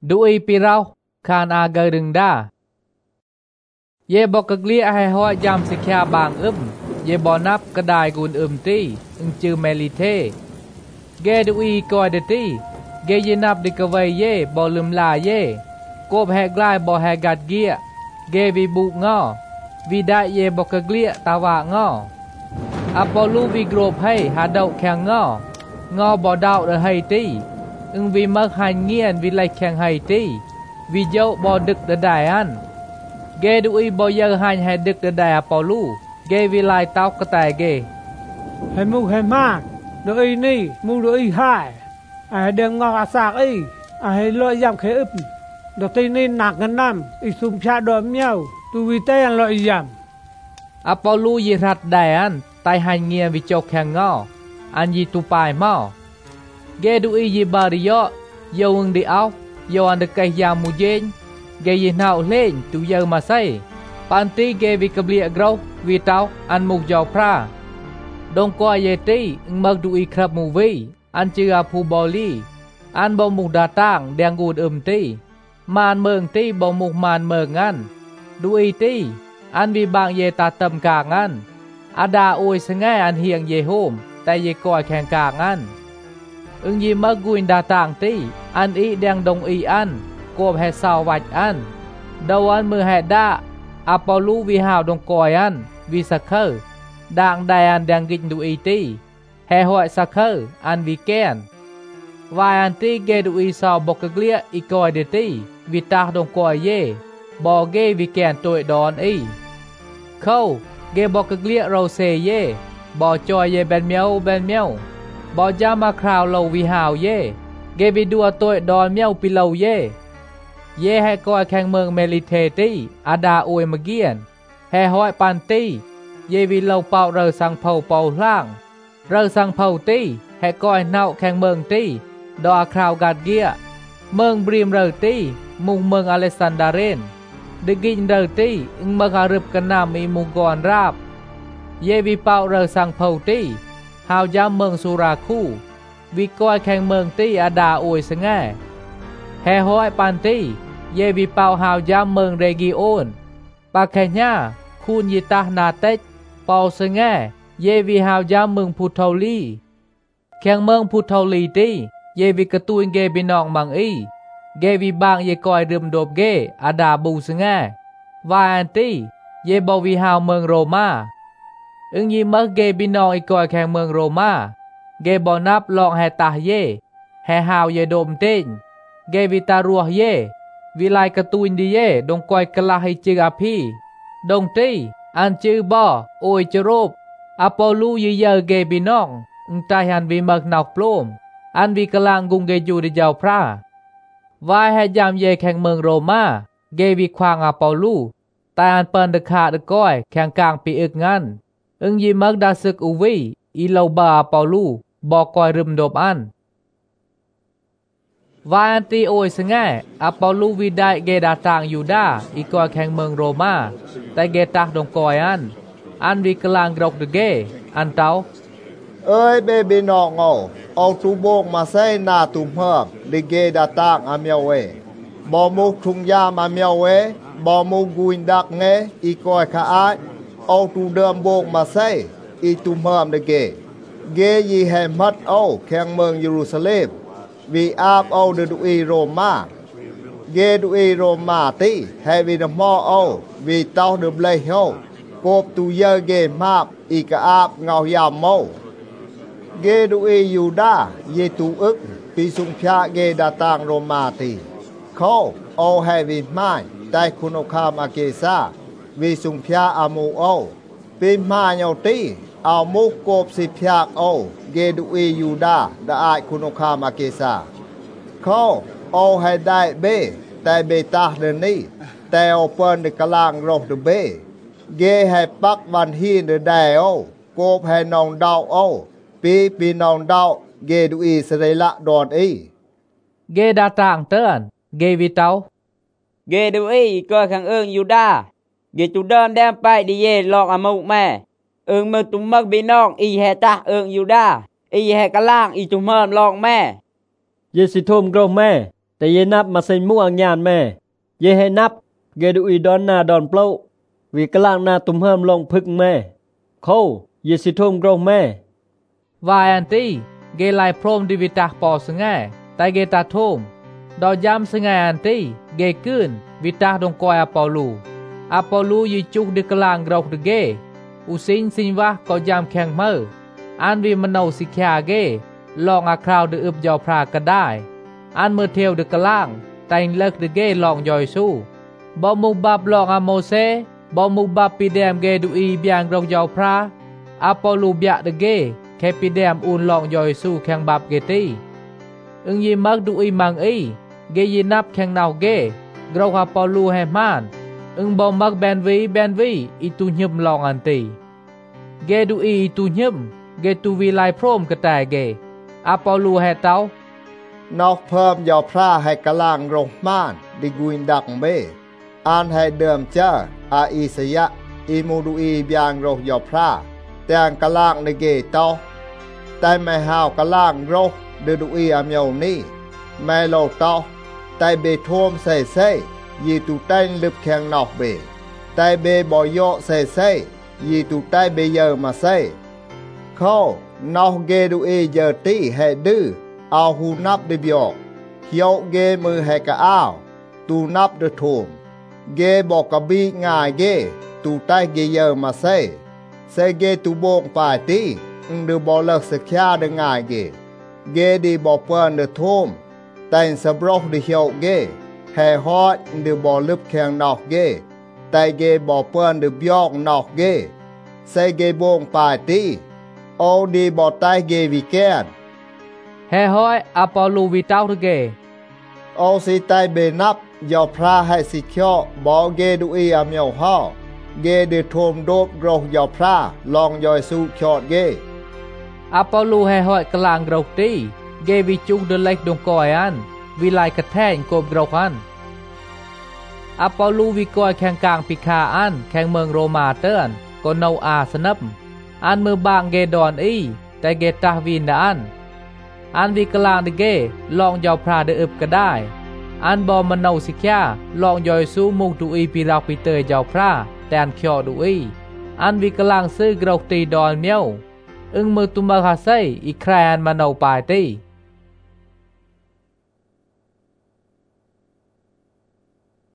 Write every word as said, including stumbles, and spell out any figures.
ดูอีปีเราคานอาเกดึงดาเยบอกกเลียให้หอยามสิกขาบางอึมเยบอนับกระดายกุนอึมตีอึงจือเมลิเทเกดูอีกอยเดตีเกยนับดิกเวเยบอลืมลาเยโกบแหกลายบอแหกัดเกียเกวิบุงอวิได้เยบอกกเลียตาวางออปอลูวิกรบให้หาดาวแข่งงองอบอดาวเดให้ตีอึงวิมักหันเงียนวิไลแข่งให้ตีวิเจ้าบอดึกเดได้อันเกดูอีบอเยอหันให้ดึกเดได้อปอลูเกวิไลเต้ากระต่ายเกให้มูให้มากโดยนี่มูโดยหายไอ้เดืองงออาสากอีไอ้ลอยยำเขอึบดอกที่นี่หนักกันน้ำอีสุมชาดอมเมียวตูวิเตยันลอยยำอปอลูยิรัดได้อันไตหันเงียวิจกแข่งงออันยีตูปายมอเกดูอียิบาริยอโยงดีเอาโยอันเดกยามูเยนเกยินเอาเล่นตูเยอมาใส่ปันตีเกวิกเบลียกราววิตาอันมุกยาวพระดงกว่าเยตีมักดูอีครับมูวีอันจือผู้บอลีอันบ่มุกดาต่างแดงกูดอึมตีมานเมืองตีบ่มุกมานเมืองงันดูอีตีอันวิบางเยตาเติมกางันอาดาโอยสง่ายอันเฮียงเยโฮมแต่เยกอยแข่งกางันอึงยีมักกุนดาต่างตีอันอีแดงดงอีอันโกบแห่สาววัดอันดาวันมือแห่ดาอปอลูวิหาวดงกอยอันวิสักเคอด่างไดอันแดงกินดูอีตีแห่หอยสักเคออันวิแกนวายอันตีเกดูอีสาวบกเกลียอีกอยเดตีวิตาดงกอยเย่บอเกวิแกนตัวดอนอีเข้าเกบอกเกลียเราเซเย่บอจอยเย่แบนเมียวแบนเมียวบอจามาคราวเราวิหาวเย่เกวิดัวตัวดอนเมียวปิเราเย่เย่ให้กอยแข่งเมืองเมลิเทตีอาดาอวยมเกียนแห่หอยปันตีเยวิเราเป่าเรอสังเผาเป่าล่างเรอสังเผาตีแห่กอยเน่าแข่งเมืองตีดอคราวกาดเกียเมืองบริมเรอตีมุงเมืองอเลซันดาเรนดกินเรอตีอึงเมืองอารึบกันนามีมุงกรราบเยวิเป่าเรอสังเผาตีหาวยามเมืองสุราคูวิกอยแข่งเมืองตีอาดาอวยสง่าแห่หอยปันตีเยวิเป่าหาวยามเมืองเรกิโอนปาแคญาคูนยิตานาเตจเป่าสง่าเยวิหาวยามเมืองพุทธาลีแข่งเมืองพุทธาลีตีเยวิกระตุนเกบินองมังอีเกวิบางเยกอยเดิมโดบเกอาดาบูสง่าวาอันตีเยบวิหาวเมืองโรมาอึงยีมักเกบินองอีกอยแข่งเมืองโรมาเกบอนับลองแห่ตาเยแห่หาวเยโดมเต้นเกวิตารัวเยวิไลกระตุนดีเยดงกอยกะลาให้จืออาพีดงตีอันจือบอโอยจรบอปอลูยเยอเกบินองอึงตายหันวิมักนอกปล้มอันวิกลางกุงเกจูดิเจ้าพระวายให้ยามเยแข่งเมืองโรมาเกวิควางอปอลูแต่อันเปินเดขาดก้อยแข่งกลางปีอึกงันอึงยิมักดาซึกอุวีอีโลบาอปอลูบอกกอยรึมโดบอันวาอันตีโอยสง่ายอปอลูวิได้เกดาต่างยูดาอีกอยแข่งเมืองโรมาแต่เกตาดงกอยอันอันวิกลางกรกเดเกอันเตาเอ้ยเบบีน้องเอาเอาตูโบกมาใส่หน้าตุ่มเพิ่มดิเกดาต่างอาเมียวเวบอมุกทุงยามาเมียวเวบอมุกกุนดักเงอีกอยขาอายเอาตูเดิมโบกมาใส่อีตุ่มเพิ่มเดเกเกยีแห่มัดเอาแข่งเมืองเยรูซาเล็มวีอาบเอาเดดูอีโรมาเยดูอีโรมาตีให้วีนมอเอาวีเต้าเดบเลยเฮากบตูเยเกมาบอีกอาบเงายามเมาเกดูอียูดาเยตูอึกปีสุงพระเกดาต่างโรมาตีเขาเอาให้วีไม้ได้คุณคามอาเกซาวีสุงพระอามูเอาปีมาเยาตีเอามุกกบสิพยักเอาเกดูอียูดาได้คุณคามอาเกซาเขาเอาให้ได้เบแต่เบตาเดนี่แต่เอาเปิ้นในกลางรถเบเกให้ปักวันฮีเดได้เอากบให้นองดาวเอาปีปีนองดาวเกดูอีสไรละดอนอีเกดาต่างเตือนเกวิเตาเกดูอีก็ขังเอิงยูดาเกจูเดินแดมไปดิเยลอกอามุแม่เอิงมือตุ้มมักบีน้องอีแฮตาเอิงยูดาอีแฮกะล่างอีจุมเมิมลองแม่เยสิทมกรมแม่แต่เยนับมาเซ็นมู่อังญานแม่เยให้นับเกดูอีดอนนาดอนเปล่าวิกลางนาตุมเฮิมลงพึกแม่เขาเยสิทมกรองแม่วายอันตีเกไลพรมดิวิตาปอสงแงแต่เกตาทมดอยามสงแงอันตีเกกืนวิตาดงกอยอปอลูอปอลูยิจุกดิกลางกรอกดเกอุสินสินวะก็ยามแข่งเมื่ออันวิมโนสิกาเกลองอาคราวดอึบยาวพราก็ได้อันเมื่อเทียวดิกลางแต่งเลิกดเกลองยอยสู้บ่มุบับลองอโมเซบ่มุบับปีเดมเกดูอีเบียงกรอกยาวพราอปอลูเบียดเกแค่ปีเดมอุนลองยอยสู้แข่งบับเกตีอึงยีมักดูอีมังอีเกยีนับแข่งนาวเกกรอกอปอลูให้มานอึงบ่มักแบนวีแบนวีอีตุญึมลองอันตีเกดูอีตุญึมเกตูวีไลพรมกระแตเกอปอลูให้เตานอกเพิ่มยอพระให้กลางโรงม่านดิกุนดักเบอันให้เดิมเจ้าอาอิสยะอิมูดูอีบยางโรยอพระแต่งกลางในเกตอแต่ไม่หาวกลางโรเดดูอีอามยาวนี้ไม่โลตอแต่เบทวมใส่ใส่ยีตูเต้นลึกแข่งนอกเบแต่เบบอยโยใส่ใส่ยีตูใต้เบเยอมาใส่เขานอกเกดูอีเยอตีให้ดื้อเอาหูนับเดบยอกเขียวเกมือให้กะอ้าวตูนับเดทวมเกบอกกะบีง่ายเกตูใต้เกเยอมาใส่ใส่เกตูโบงปาตีอึงเดบอเลิกสักแค่เดง่ายเกเกดีบอกเปิ้นเดทวมแต่งสบรกเดเขียวเกแห่ฮอดเดบอลึบแข่งนอกเกแต่เกบอกเปิ้นเดบยอกนอกเกใส่เกโบงปาตีโอดีบอกใต้เกวิแกนแห่ฮอยอปอลูวิตาวเกโอสิใต้เบนับยอพระให้สิเขียวบอกเกดูอีอามยาวห่อเกเดทมโดบกรกยอพระลองยอยสู้ชอดเกอปอลูให้ฮอยกลางกรกตีเกวิจุกเดเล็กดงกอยอันวิไลกระแทงกบกรกอันอปอลูวิกอยแข่งกลางพิคาอันแข่งเมืองโรมาเตือนก็เนาอาสนับอันมือบางเกดอนอีแต่เกตาวินอันอันวิกลางเดเกลองยาวพระเดอึบก็ได้อันบอมเนาสิกยาลองยอยสู้มุกดูอีปีรักปีเตยยาวพระแตนเขียวดูอีอันวิกลางซื้อกรกตีดอนเมียวอึงมือตุมาคาไซอีแครนมาเนาปายตี